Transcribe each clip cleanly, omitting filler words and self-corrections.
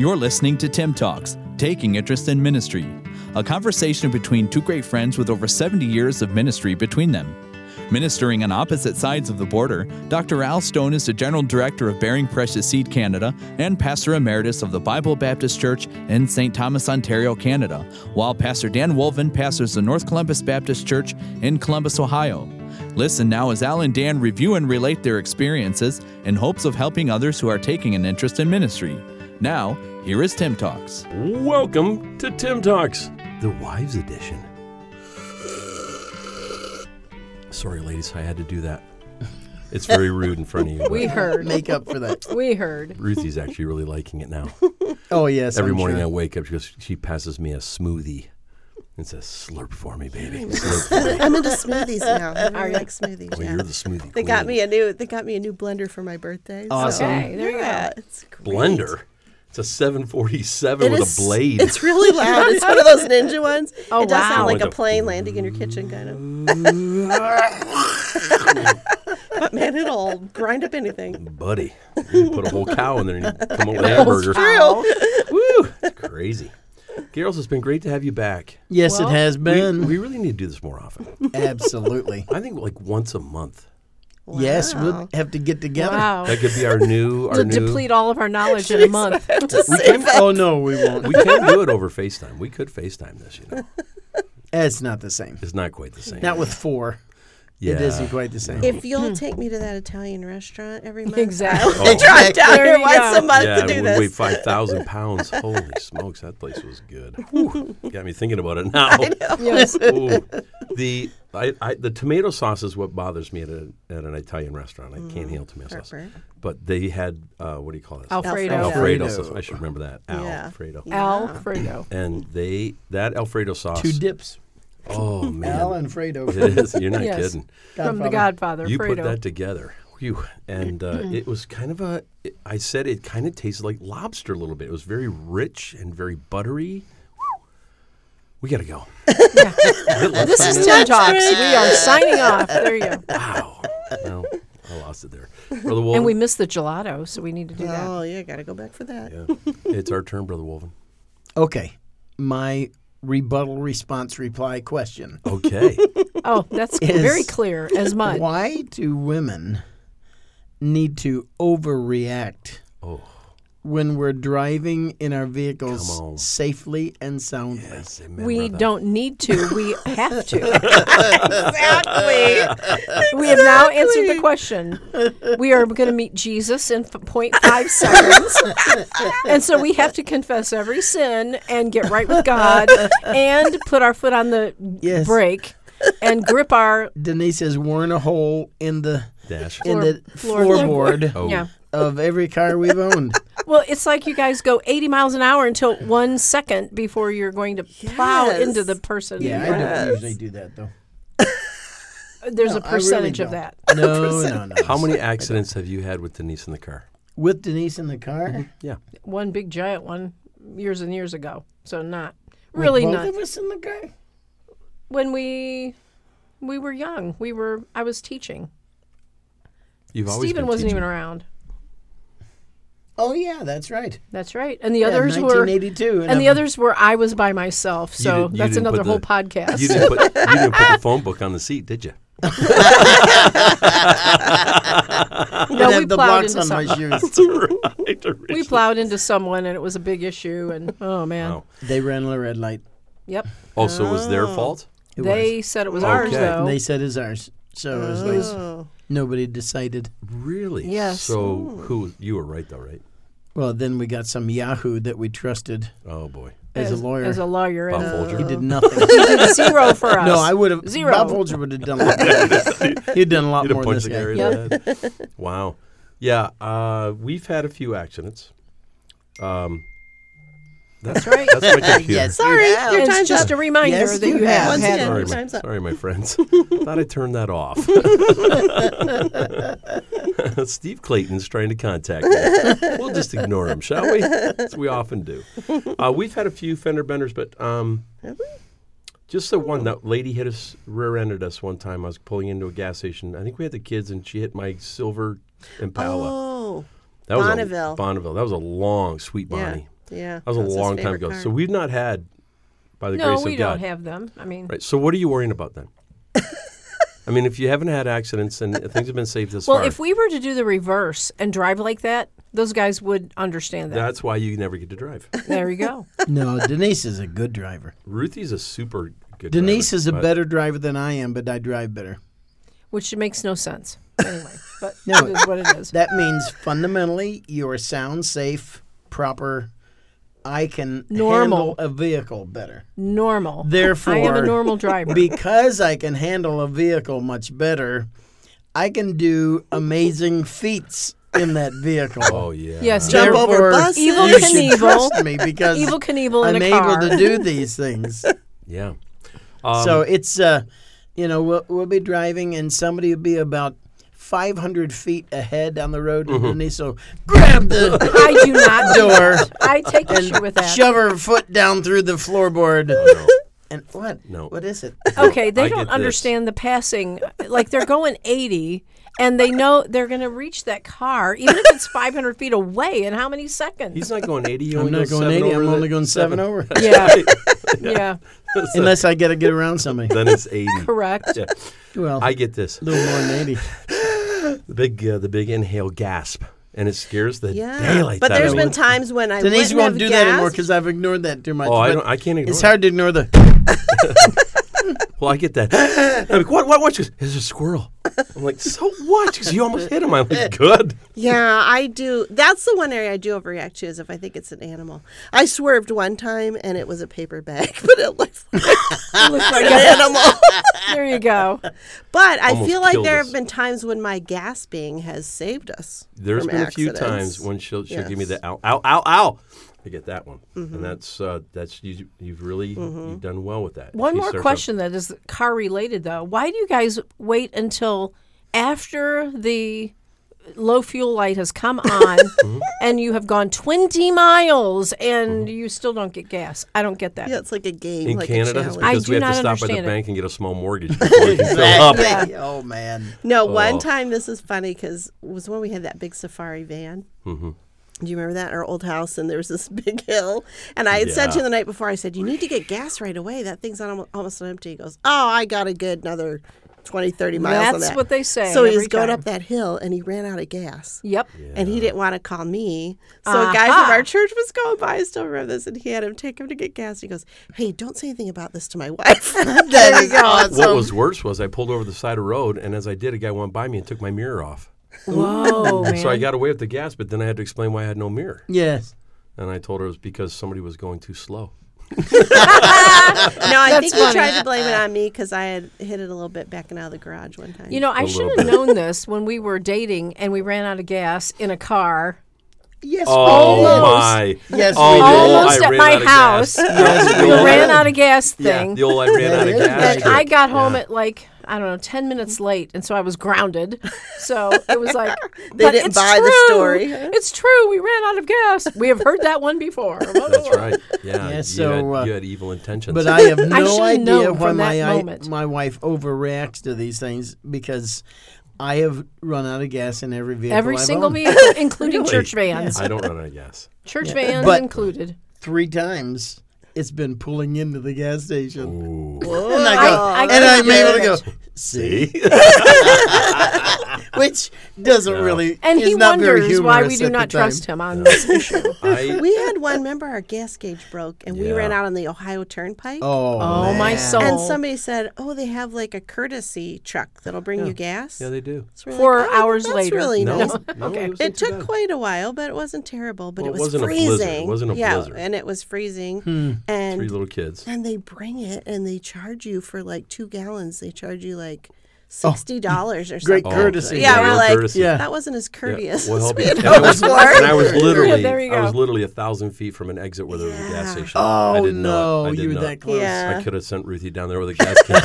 You're listening to Tim Talks, Taking Interest in Ministry, a conversation between two great friends with over 70 years of ministry between them. Ministering on opposite sides of the border, Dr. Al Stone is the General Director of Bearing Precious Seed Canada and Pastor Emeritus of the Bible Baptist Church in St. Thomas, Ontario, Canada, while Pastor Dan Wolven pastors the North Columbus Baptist Church in Columbus, Ohio. Listen now as Al and Dan review and relate their experiences in hopes of helping others who are taking an interest in ministry. Now, here is Tim Talks. Welcome to Tim Talks, the Wives Edition. Sorry, ladies, I had to do that. It's very rude in front of you. We heard. Make up for that. We heard. Ruthie's actually really liking it now. Oh, yes. Every I'm morning sure. I wake up, she passes me a smoothie and says, "Slurp for me, baby. Slurp for me." I'm into smoothies now. I Are really you? like smoothies. Well, Yeah. you're the smoothie They queen. got me a new blender for my birthday. Awesome. Okay, there you go. It's great. blender. It's a 747 It with is- a blade. It's really loud. It's one of those ninja ones. Oh, it does wow. sound like Like a a- plane landing in your kitchen, kind of. But man, it'll grind up anything. Buddy, you put a whole cow in there and you come up with a hamburger. Wow. Woo! It's crazy. Garrels, it's been great to have you back. Yes, Well, it has been. We really need to do this more often. Absolutely. I think like once a month. Yes, Wow. we'll have to get together. Wow. That could be our new. To deplete all of our knowledge in a month. We can, oh, no, we won't. We can do it over FaceTime. We could FaceTime this, you know. It's not the same. It's not quite the same. Not with four. Yeah. It isn't quite the same. If you'll take me to that Italian restaurant every month, Exactly. Oh. drive down There here you once go. a month Yeah, to and do we this. weigh 5,000 pounds. Holy smokes, that place was good. Whew. Got me thinking about it now. Yes. Ooh. The tomato sauce is what bothers me at an Italian restaurant. I can't handle tomato sauce. Heartburn. But they had, what do you call this? Alfredo. Alfredo Alfredo. sauce. I should remember that. Yeah. Alfredo. Alfredo. And that Alfredo sauce. Two dips. Oh, man. Al and Fredo. It is. You're not Yes. kidding. From the Godfather, You Fredo. put that together. Whew. And it was kind of I said it kind of tasted like lobster a little bit. It was very rich and very buttery. Whew. We got to go. This is Tim Talks. We are signing off. There you go. Wow. Well, I lost it there. Brother Wolven. And we missed the gelato, so we need to do that. Oh, yeah, got to go back for that. Yeah. It's our turn, Brother Wolven. Okay. My rebuttal response reply question. Okay. Oh, that's Is- very clear as mud. Why do women need to overreact Oh, when we're driving in our Come vehicles on. safely and soundly? yes. Amen, We brother. don't need to. We have to. Exactly. We have now answered the question. We are going to meet Jesus in 0.5 seconds. And so we have to confess every sin and get right with God and put our foot on the Yes. brake and grip our Denise has worn a hole in the Dash. floorboard Oh. yeah. of every car we've owned. Well, it's like you guys go 80 miles an hour until 1 second before you're going to plow Yes. into the person. Yeah, I don't usually do that though. There's No, a I really percentage of don't. that. No. How many accidents have you had with Denise in the car? With Denise in the car? Yeah. One big giant one years and years ago. So not With really both not. of us in the car? When we were young, I was teaching. You've always Stephen been wasn't teaching. even around. Oh yeah, that's right. That's right. And the Yeah, others were 1982, and the others were I was by myself. You So didn't- you that's didn't another put whole the- podcast. You didn't put the phone book on the seat, did you? No, I we have the plowed blocks into on my someone. shoes. We plowed into someone and it was a big issue and oh man. Wow. They ran a red light. Yep. Also, it was their fault? It They was. said it was ours Okay. though. And they said it's ours. So it was like Oh. nobody decided. Really? Yes. So you were right, though, right? Well, then we got some Yahoo that we trusted Oh, boy. as a lawyer. As a lawyer. Bob And Folger? He did nothing. he did zero for us. No, I would have. Zero. Bob Folger would have done a lot more. He'd done a lot You'd have more than punched this the guy. guy in the head. Wow. Yeah, we've had a few accidents. That's right. That's my computer. Yes, Sorry, you have. your It's time's just up. a reminder Yes, that you you have Once had again. Sorry, Time's up. sorry, my friends. Thought I turned that off. Steve Clayton's trying to contact me. We'll just ignore him, shall we? As we often do. We've had a few fender benders, but just the one, that lady hit us, rear-ended us one time. I was pulling into a gas station. I think we had the kids, and she hit my silver Impala. Oh, That was Bonneville. Bonneville. That was a long, sweet Yeah. Bonnie. Yeah. That was a his long time favorite ago. car. So we've not had, by the No, grace we of God. don't have them. I mean, Right. So what are you worrying about then? I mean, if you haven't had accidents and things have been saved this well, far, if we were to do the reverse and drive like that, those guys would understand that. that's why you never get to drive. There you go. No, Denise is a good driver. Ruthie's a super good Denise driver, is a but better driver than I am, but I drive better. Which makes no sense. Anyway, but No. it is what it is. That means fundamentally you're sound, safe, proper. I can Normal. handle a vehicle better. Normal. Therefore, I am a normal driver. Because I can handle a vehicle much better, I can do amazing feats in that vehicle. Oh, yeah. Yes, Jump over Therefore, buses. Evil you should Knievel. trust me because Evil Knievel in I'm a able car. to do these things. Yeah. So it's, we'll be driving and somebody will be about 500 feet ahead on the road, Mm-hmm. and Denise will grab the I do not do door that. I take issue with that. shove her foot down through the floorboard. No. And what? No. What is it? Okay, they I don't get this. understand the passing. Like they're going 80, and they know they're going to reach that car, even if it's 500 feet away. In how many seconds? He's not going 80. You I'm only not go going 7 80. over I'm the- only going 7 over. Yeah, yeah, Unless I got to get around somebody. Then it's 80. correct. Yeah. Well, I get this. a little more than 80. The big inhale gasp, and it scares the Yeah. daylights But out there's of been me. times when I Denise wouldn't won't have do that anymore gasped. because I've ignored that too much. Oh, but I can't ignore It's it. hard to ignore the. Well, I get that. I'm like, what? She goes, there's a squirrel. I'm like, so what? She goes, you almost hit him. I'm like, good. Yeah, I do. That's the one area I do overreact to is if I think it's an animal. I swerved one time and it was a paper bag, but it looks like It looks like an animal. There you go. But I Almost feel like killed there us. have been times when my gasping has saved us. There's from been a few accidents. times when she'll give me Yes. the ow, ow, ow, ow. I get that one, and that's you've really you've done well with that. One She more starts question that is car related, though. Why do you guys wait until after the low fuel light has come on and you have gone 20 miles and you still don't get gas? I don't get that. Yeah, it's like a game. in like Canada, a it's challenge. because do we have to not stop by the understand it. bank and get a small mortgage before we can fill up. Exactly. Oh man. No, one Oh. time, this is funny because it was when we had that big safari van. Mm-hmm. Do you remember that? Our old house, and there was this big hill. And I had said to Yeah. him the night before, I said, you need to get gas right away. That thing's almost empty. He goes, oh, I got a good another 20, 30 miles on That's that. what they say So every he's going time. up that hill, and he ran out of gas. Yep. And he didn't want to call me. So a guy Aha. from our church was going by. I still remember this. And he had him take him to get gas. He goes, hey, don't say anything about this to my wife. That is awesome. What was worse was I pulled over the side of the road, and as I did, a guy went by me and took my mirror off. Whoa, man. So I got away with the gas, but then I had to explain why I had no mirror. Yes. And I told her it was because somebody was going too slow. No, I think he funny. tried to blame it on me because I had hit it a little bit backing out of the garage one time. You know, I A should little have bit. known this when we were dating and we ran out of gas in a car. Yes. Oh, Almost. my. Yes, Oh, we the did. old Almost I at ran my out of house. gas. Yes, We we did. ran out of gas Yeah. thing. The old I ran out of That is gas. And bad. I got home Yeah. at like, I don't know, 10 minutes late. And so I was grounded. So it was like, They but didn't it's buy the true. story. It's true. We ran out of gas. We have heard that one before. That's right. Yeah. Yeah, so, you had evil intentions. But I have I no should've idea known why from that moment. my wife overreacts to these things because I have run out of gas in every vehicle. Every I've single owned. vehicle, including church vans. I don't run out of gas. Church vans But- included. 3 times it's been pulling into the gas station. Ooh. And I go, I and I'm couldn't able to do go, it. see? See? Which doesn't No. really, And is he not very wonders why we humorous do at the not time. trust him on this issue. We had one, remember our gas gauge broke and we Yeah. ran out on the Ohio Turnpike. Oh, Oh, my man. soul. And somebody said, oh, they have like a courtesy truck that'll bring you gas. Yeah, they do. So we're 4 like, oh, hours that's later. really No, nice. no, Okay. it, wasn't It too took bad. quite a while, but it wasn't terrible. But Well, it it was wasn't a freezing. blizzard. It wasn't a yeah, blizzard. and it was freezing. 3 And little kids. and they bring it and they charge you for like 2 gallons. They charge you like $60 or something. Great courtesy. Yeah, real we're like, courtesy. Yeah. that wasn't as courteous Well, as help we you. had And I was, hoped and for. I was literally, There you I was go. literally 1,000 feet from an exit where there was a gas station. Oh, I didn't know no, it. I did you were not. that close. Yeah. I could have sent Ruthie down there with a gas can.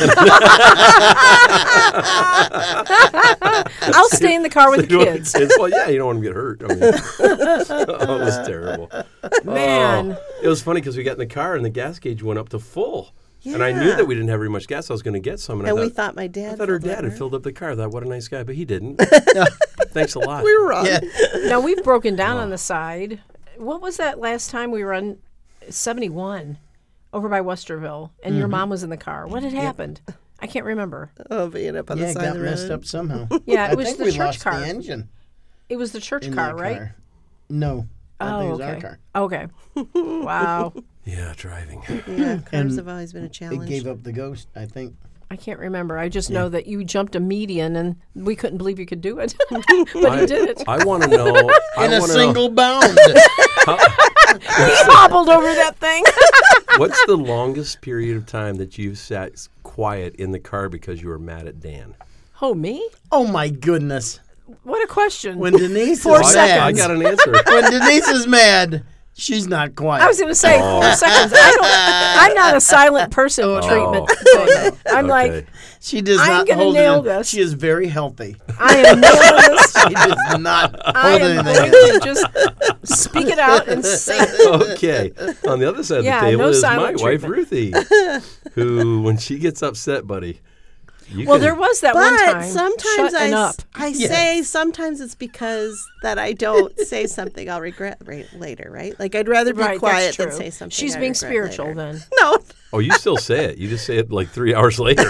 I'll stay in the car with the kids. Well, yeah, you don't want them to get hurt. I mean, oh, it was terrible. Man. Oh, it was funny because we got in the car and the gas gauge went up to full. And I knew Yeah. that we didn't have very much gas. I was going to get some. And I we thought, thought my dad I thought her filled it, dad had right? filled up the car. I thought, what a nice guy. But he didn't. Thanks a lot. We were wrong. Yeah. Now, we've broken down on the side what was that last time we were on 71 over by Westerville, and your mom was in the car? What had happened? I can't remember. Oh, being up on the Yeah, it side got of the road. messed up somehow. Yeah, it I was think the we church lost car. the engine It was the church in car, that right? car. No, I think it was our car. Okay. Wow. Yeah, driving. Yeah, cars And have always been a challenge. It gave up the ghost, I think. I can't remember. I just know that you jumped a median, and we couldn't believe you could do it. But you did it. I want to know. In a single bound. He hobbled over that thing. What's the longest period of time that you've sat quiet in the car because you were mad at Dan? Oh, me? Oh, my goodness. What a question. When Denise 4 is seconds. I mad, got an answer. when Denise is mad, she's not quiet. I was going to say 4 seconds. I'm not a silent person treatment thing. I'm like, Okay. She does I'm not gonna hold nail it in. this. She is very healthy. I am nailing this. She does not I hold am anything going in. to just speak it out and say it. Okay. On the other side of Yeah, the table no is my silent wife, treatment. Ruthie, who, when she gets upset, buddy, you Well, can, there was that one But time. sometimes Shut and up. I Yes. say sometimes it's because that I don't say something I'll regret later, right? Like I'd rather be Right, quiet that's than true. say something. She's I being regret spiritual later. then. No, Oh, you still say it. You just say it like 3 hours later.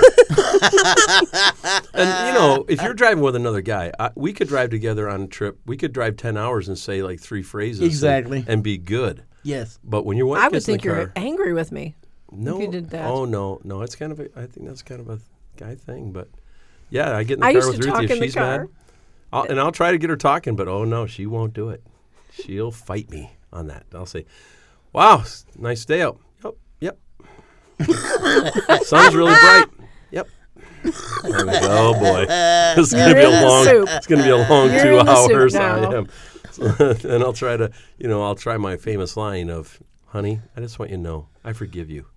And, if you're driving with another guy, we could drive together on a trip. We could drive 10 hours and say like 3 phrases. Exactly. And be good. Yes. But when your wife I would gets in think the you're car, angry with me. no, you did that. Oh, no. It's kind of I think that's kind of a guy thing. But, yeah, I get in the I car used with to Ruthie. talk If in the she's car. mad, I'll try to get her talking, but, oh, no, she won't do it. She'll fight me on that. I'll say, wow, nice day out. Yep. Sun's really bright. Yep. I'm like, oh boy, it's gonna You're be a in the long. soup. It's gonna be a long You're 2 in the soup hours. now. I am. And I'll try to, I'll try my famous line of, "Honey, I just want you to know, I forgive you.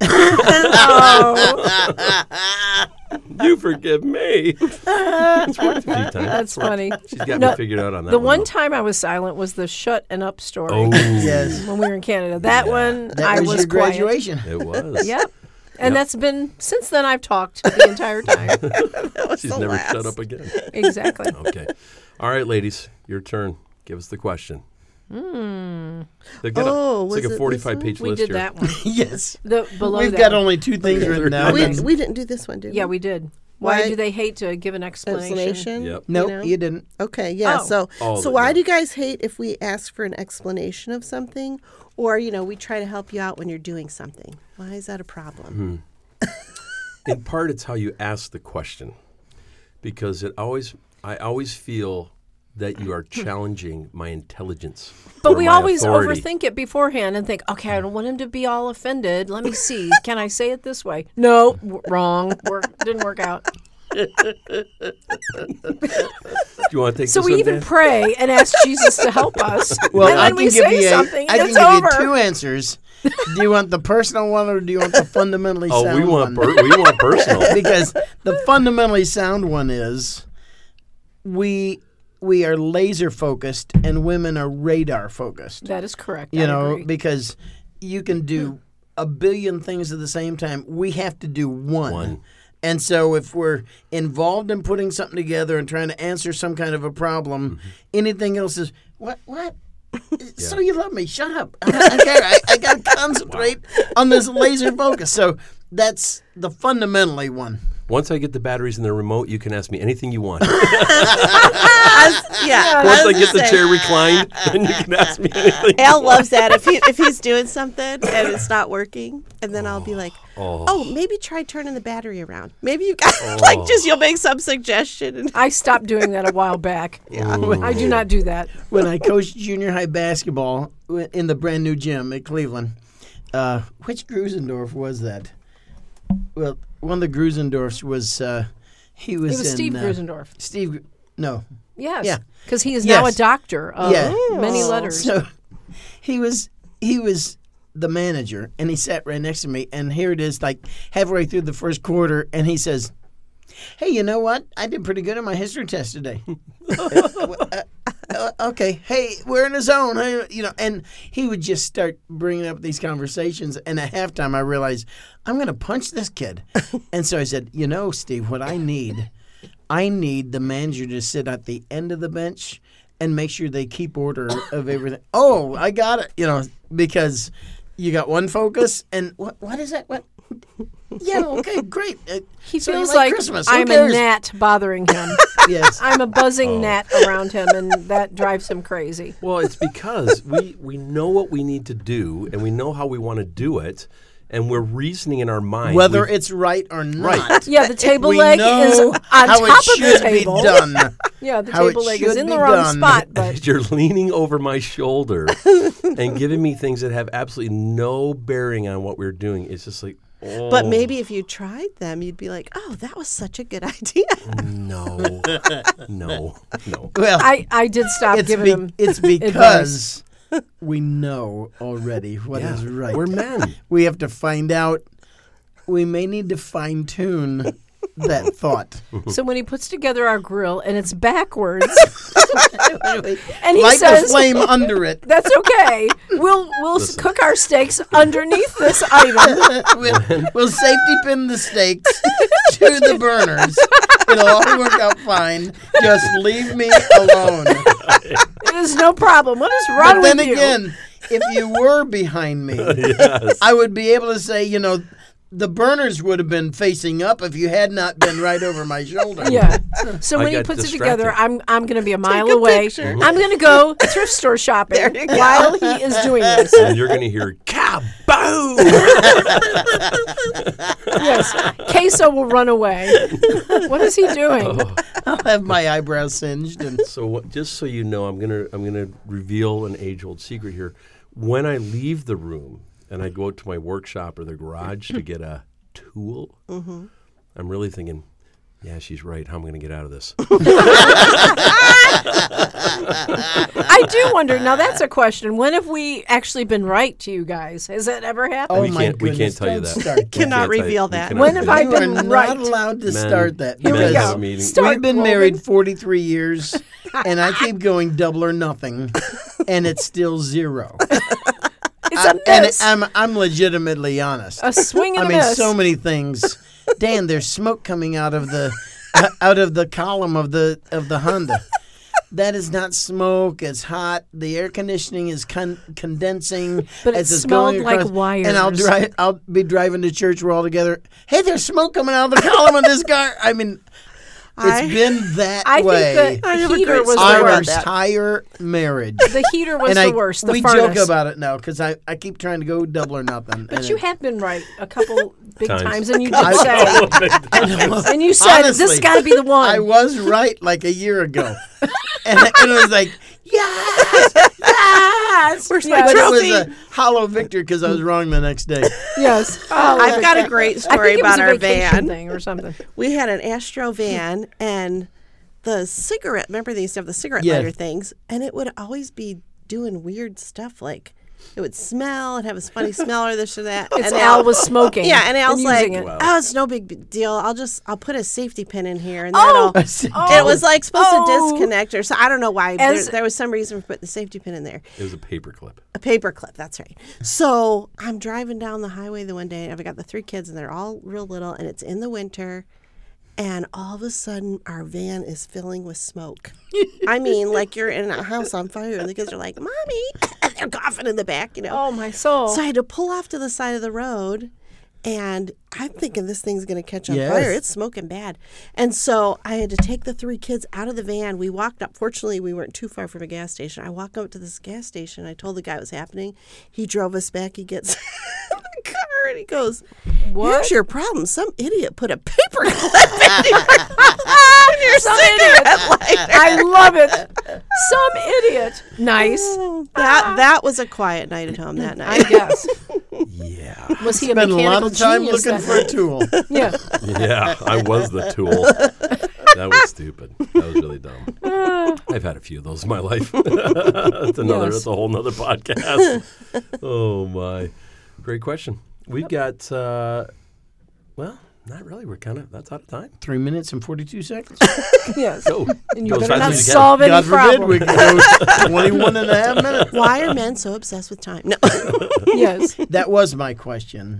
You forgive me." It's worked a few times. That's funny. She's got No, me figured out on that. The one one time I was silent was the shut and up story Oh, Yes. when we were in Canada. That one That I was was your quiet. graduation. it was. Yep. And that's been since then. I've talked the entire time. She's the never last. shut up again. Exactly. Okay. All right, ladies, your turn. Give us the question. It's was like it a this 45-page We list did here. that one. Yes. The below We've that got one. only 2 things written down. we didn't do this one, did we? Yeah, we did. Why Why- do they hate to give an explanation? Explanation. Yep. Nope, know? you didn't. Okay, yeah. Oh. So why do you guys hate if we ask for an explanation of something, or we try to help you out when you're doing something? Why is that a problem? In part, it's how you ask the question, because I always feel that you are challenging my intelligence. But or we my always authority. overthink it beforehand and think, okay, I don't want him to be all offended. Let me see. Can I say it this way? No, wrong. Didn't work out. Do you want to take So this we one, even Dan? pray and ask Jesus to help us. Well, and I then can we give say you something, I and can it's give over. you 2 answers. Do you want the personal one or do you want the fundamentally Oh, sound we want one? we want personal. Because the fundamentally sound one is we are laser focused and women are radar focused. That is correct. You I know, agree. because you can do a billion things at the same time. We have to do one. And so if we're involved in putting something together and trying to answer some kind of a problem, anything else is, what? So you love me? Shut up. I got to concentrate on this laser focus. So that's the fundamentally one. Once I get the batteries in the remote, you can ask me anything you want. Yeah. Once I get the chair reclined, then you can ask me anything. Al loves that if he's doing something and it's not working, and then I'll be like, "Oh, maybe try turning the battery around. Maybe you got you'll make some suggestion." And I stopped doing that a while back. I do not do that. When I coached junior high basketball in the brand new gym at Cleveland, which Grusendorf was that? Well, one of the Grusendorfs was he was It was in, Steve Grusendorf. Steve, no, Yes. Yeah. Because he is now a Yes. doctor of many letters. So he was the manager, and he sat right next to me. And here it is, like halfway through the first quarter, and he says, "Hey, you know what? I did pretty good on my history test today." Okay, hey, we're in the zone, and he would just start bringing up these conversations. And at halftime, I realized I'm going to punch this kid. And so I said, Steve, what I need the manager to sit at the end of the bench and make sure they keep order of everything. Oh, I got it. Because you got one focus, and what is that? What? Yeah, okay, great. He So you feels like Christmas. Who I'm a cares? gnat bothering him. Yes. I'm a buzzing gnat around him, and that drives him crazy. Well, it's because we know what we need to do, and we know how we want to do it, and we're reasoning in our mind. Whether it's right or not. Right. Yeah, the table We leg know is on how top it of the should table. be done. Yeah, the How it table leg is should in the be wrong done. spot, but you're leaning over my shoulder and giving me things that have absolutely no bearing on what we're doing. It's just like, oh. But maybe if you tried them, you'd be like, oh, that was such a good idea. No. Well, I did stop giving him it's because we know already what Yeah, is right. we're men. We have to find out. We may need to fine tune that thought. So when he puts together our grill and it's backwards, and he Light the says, flame under it. "That's okay. We'll cook our steaks underneath this item." We'll safety pin the steaks to the burners. It'll all work out fine. Just leave me alone. It is no problem. What is wrong But then with you? again, if you were behind me, Yes. I would be able to say, the burners would have been facing up if you had not been right over my shoulder. Yeah. So I when he got puts it together, distracted. I'm going to be a mile a away. picture. I'm going to go thrift store shopping while he is doing this. And you're going to hear kaboom. Yes. Queso will run away. What is he doing? I'll have my eyebrows singed. And Just so you know, I'm gonna reveal an age-old secret here. When I leave the room and I go out to my workshop or the garage to get a tool, I'm really thinking, yeah, she's right. How am I going to get out of this? I do wonder. Now that's a question. When have we actually been right to you guys? Has that ever happened? oh We my can't- we goodness, can't tell you don't that. start that. Cannot Can't tell you- reveal we that. cannot When have I reveal You are been not right? allowed to Men- start that. Here we men go. have a meeting. Start We've been Logan. married 43 years, and I keep going double or nothing, and it's still zero. It's a And miss. I'm legitimately honest. A swing and I a mean, miss. so many things. Dan, there's smoke coming out of the column of the Honda. That is not smoke. It's hot. The air conditioning is condensing. But it as it's smelled going like across. wires. And I'll be driving to church. We're all together. Hey, there's smoke coming out of the column of this car. I mean, it's been that I way. think the I have a heater great was story the Our about worst. that. entire marriage. The heater was And the worst. The we furnace. joke about it now because I keep trying to go double or nothing. But and you it- have been right a couple big Times. times, and you did I- say, and you said this Honestly, got to be the one. I was right like a year ago. and it was like, yes, yes. Where's my But it trophy? was a hollow victory because I was wrong the next day. Yes. I've got a great I story think it was about a our vacation van. thing or something. We had an Astro van, and the cigarette, remember they used to have the cigarette Yeah. lighter things, and it would always be doing weird stuff like it would smell and have a funny smell or this or that. It's and Al was smoking. Yeah, and Al's like, using it. oh, it's no big deal. I'll put a safety pin in here, and Oh! that'll. It was like supposed Oh. to disconnect, or so I don't know why. As- There was some reason for putting the safety pin in there. It was a paper clip. A paper clip, that's right. So I'm driving down the highway the one day, and I've got the 3 kids, and they're all real little, and it's in the winter, and all of a sudden our van is filling with smoke. I mean, like you're in a house on fire, and the kids are like, "Mommy," and they're coughing in the back, Oh my soul. So I had to pull off to the side of the road, and I'm thinking this thing's going to catch on Yes. fire. It's smoking bad. And so I had to take the 3 kids out of the van. We walked up. Fortunately, we weren't too far from a gas station. I walk up to this gas station. I told the guy what was happening. He drove us back. He gets in the car, and he goes, "Here's your problem. Some idiot put a paper clip in your Some cigarette idiot. lighter." I love it. Some idiot. Nice. Oh, that was a quiet night at home that I night. guess. Yeah. Was he a Spent a mechanical lot of time genius looking that for a night? tool. Yeah. Yeah, I was the tool. That was stupid. That was really dumb. I've had a few of those in my life. That's Yes. that's a whole nother podcast. Oh my. Great question. We've got well, not really. That's out of time. 3 minutes and 42 seconds. Yes. Go. And you Go as better fast not as you can. solve any God forbid problem. we could go 21 and a half minutes. Why are men so obsessed with time? No. Yes. That was my question.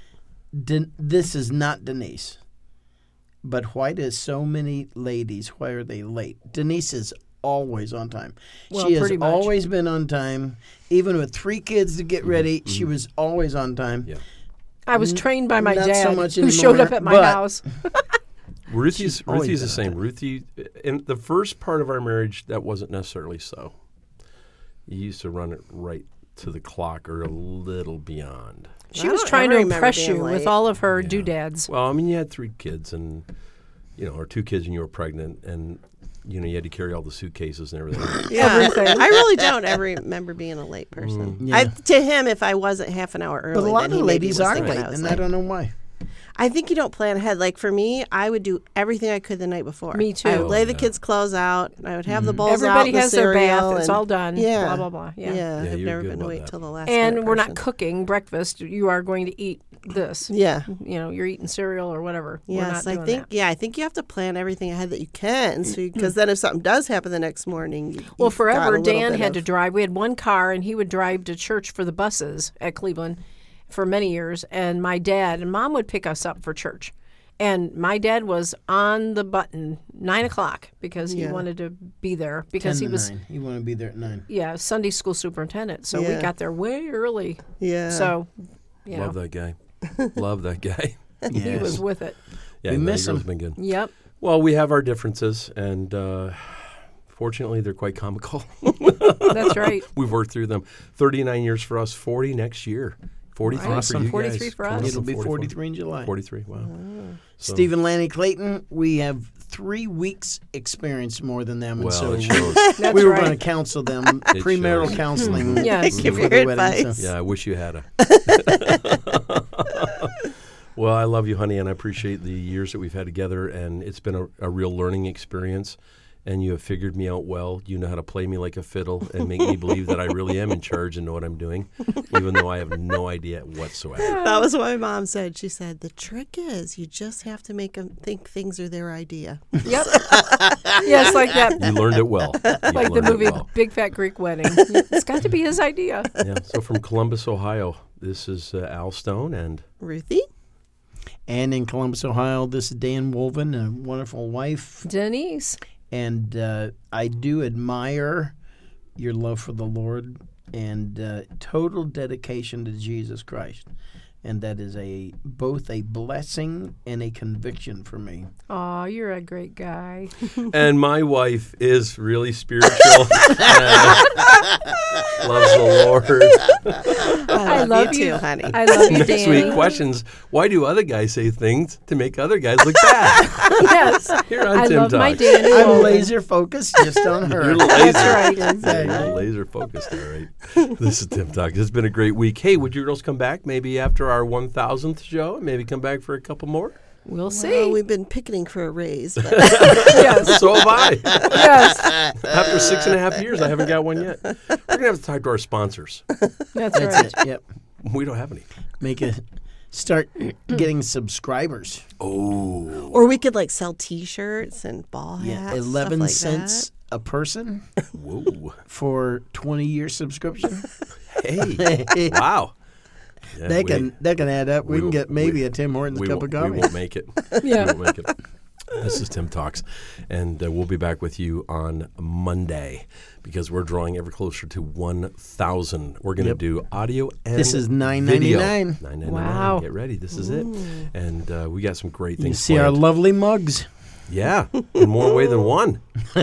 This is not Denise. But why does so many ladies, why are they late? Denise is always on time. Well, She has pretty much. always been on time. Even with 3 kids to get ready, she was always on time. Yeah. I was trained by my Not dad, so much who showed anymore, up at my but- house. Ruthie's always the same. Ruthie, in the first part of our marriage, that wasn't necessarily so. You used to run it right to the clock or a little beyond. She I was don't trying to ever remember impress being you with late. all of her doodads. Well, I mean, you had 3 kids and, or 2 kids and you were pregnant and, you had to carry all the suitcases and everything. Yeah, Everything. I really don't ever remember being a late person. Yeah. To him, if I wasn't half an hour early, But a lot then of he maybe ladies was are thinking late, I was and I late. don't know why. I think you don't plan ahead. Like for me, I would do everything I could the night before. Me too. I would lay the yeah. kids' clothes out. I would have the bowls Everybody out. the has their bath. cereal, It's and- all done. Yeah. Blah, blah, blah. Yeah. Yeah, Yeah, I've you're never good been to about wait that. till the last. And minute we're not person. cooking breakfast. You are going to eat this. Yeah. You're eating cereal or whatever. We're Yes, not I doing think. that. Yeah, I think you have to plan everything ahead that you can, because then if something does happen the next morning, Well, you've got a forever, little Dan bit had to of- drive. We had one car, and he would drive to church for the buses at Cleveland for many years. And my dad and Mom would pick us up for church. And my dad was on the button 9 o'clock because he Yeah. wanted to be there because 10 he to was 9. You want to be there at 9. Sunday school superintendent. So we Yeah. got there way early. Yeah. So Love that guy. Love that guy. he was with it. Yeah, We miss has him. been good. Yep. Well, we have our differences, and fortunately, they're quite comical. That's right. We've worked through them. 39 years for us, 40 next year. 43 Awesome. for you 43 guys. for us. Coming up It'll on be 44. 43 in July. 43, wow. So- Stephen Lanny Clayton, we have 3 weeks experience more than them. Well, and it so shows. That's we were right. going to counsel them, premarital shows. counseling. Yes. Give before your the wedding, advice. Yeah, I wish you had a. Well, I love you, honey, and I appreciate the years that we've had together, and it's been a real learning experience. And you have figured me out well. You know how to play me like a fiddle and make me believe that I really am in charge and know what I'm doing, even though I have no idea whatsoever. That was what my mom said. She said, the trick is you just have to make them think things are their idea. Yep. Yes, like that. You learned it well. You Like the learned it movie well. Big Fat Greek Wedding. It's got to be his idea. Yeah. So from Columbus, Ohio, this is Al Stone and Ruthie? And in Columbus, Ohio, this is Dan Wolven, a wonderful wife. Denise. And I do admire your love for the Lord and total dedication to Jesus Christ. And that is both a blessing and a conviction for me. Aw, you're a great guy. and my wife is really spiritual. Loves the Lord. I love you you. too, honey. I love you, Next Danny. week, questions. Why do other guys say things to make other guys look bad? Yes. Here on I Tim love my Talks. Danny. I'm Wolven. laser focused just on her. You're laser. right. Yeah, you're laser focused. All right. This is Tim Talks. It's been a great week. Hey, would you girls come back maybe after our 1,000th show? Maybe come back for a couple more? We'll see. Well, we've been picketing for a raise. But Yes. So have I. Yes. After 6.5 years, I haven't got one yet. We're going to have to talk to our sponsors. That's That's right. it. Yep. We don't have any. Start getting subscribers. Oh. or we could sell T-shirts and ball hats. Yeah, stuff 11 like cents a person Whoa. for 20-year subscription. Hey. Wow. Yeah, that can add up. We can won't- get maybe a Tim Hortons cup of coffee. We won't make it. Yeah. We won't make it. This is Tim Talks, and we'll be back with you on Monday because we're drawing ever closer to 1,000. We're going to do audio and This is video. $9.99. $9.99. Wow. Get ready. This is it. And we got some great You things see our planned. lovely mugs. Yeah, in more way than one.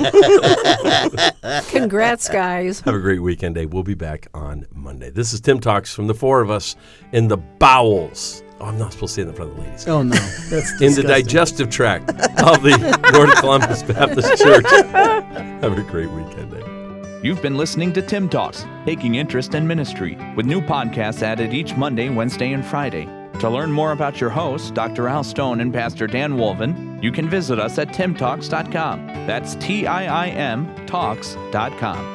Congrats, guys. Have a great weekend day. We'll be back on Monday. This is Tim Talks from the 4 of us in the bowels. Oh, I'm not supposed to say that in front of the ladies. Oh, no. That's In the disgusting. digestive tract of the North Columbus Baptist Church. Have a great weekend day. You've been listening to Tim Talks, taking interest in ministry, with new podcasts added each Monday, Wednesday, and Friday. To learn more about your hosts, Dr. Al Stone and Pastor Dan Wolven, you can visit us at timtalks.com. That's TIIM Talks.com.